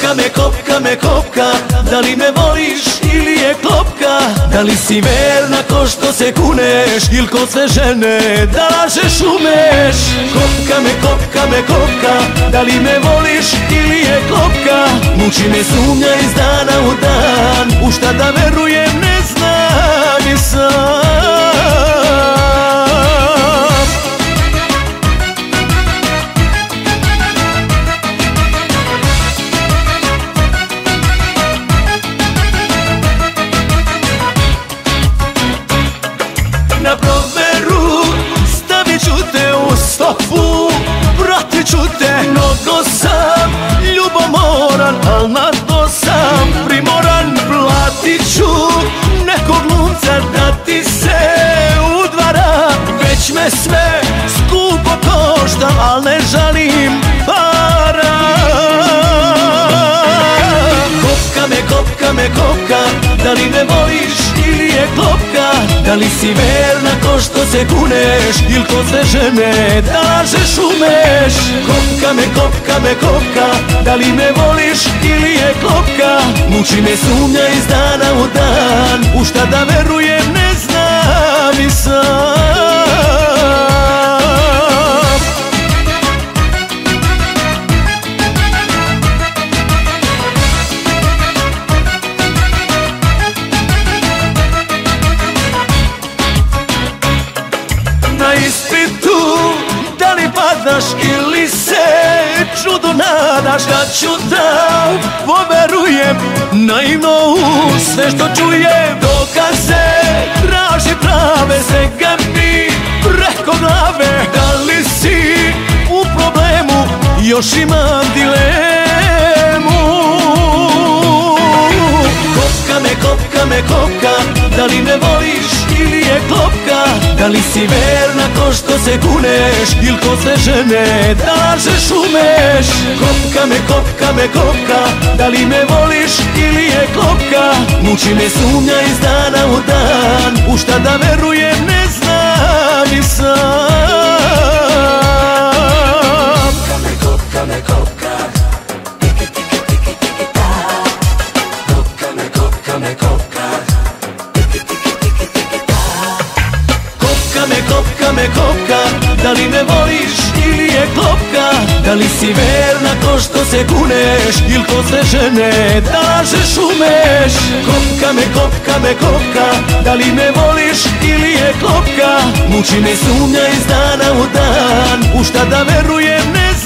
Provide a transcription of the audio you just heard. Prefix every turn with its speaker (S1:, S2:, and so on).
S1: kopka me kopka, da li me voliš ili je klopka? Da li si verna ko što se kuneš, il ko sve žene da lažeš umeš? Kopka me kopka, da li me voliš ili je klopka? Muči me sumnja iz dana u dan, u šta da verujem ne znam i sam. Na proveru stavit ću te u stopu, pratit ću te, mnogo sam ljubomoran, al na to sam primoran. Platit ću nekog glumca da ti se udvara, već me sve skupo košta, al ne žalim para. Kopka me kopka, da li me voliš ili je klopka? Da li si verna ko što se kuneš, il ko sve žene da lažeš umeš? Kopka me kopka, da li me voliš ili je klopka? Muči me sumnja iz dana u dan, u šta da verujem ne znam i sam. Na ispitu da li padaš ili se čudo nadaš, kad ću da poverujem naivno u sve što čujem? Dokaze traži prave, svega mi preko glave. Da li si u problemu, još imam dilemu. Kopka me kopka, da li me voliš ili je klopka? Da li si verna ko što se kuneš, il ko sve žene da lažeš umeš? Kopka me kopka, da li me voliš ili je klopka? Muči me sumnja iz dana u dan, u šta da verujem ne znam i sam. Kopka me kopka, tiki tiki tiki tiki ta. Kopka me kopka, tiki tiki tiki tiki ta. Kopka me kopka, da li me voliš ili je klopka? Da li si verna ko što se kuneš, il ko sve žene da lažeš umeš? Kopka me kopka, da li me voliš ili je klopka? Muči me sumnja iz dana u dan, u šta da verujem ne znam.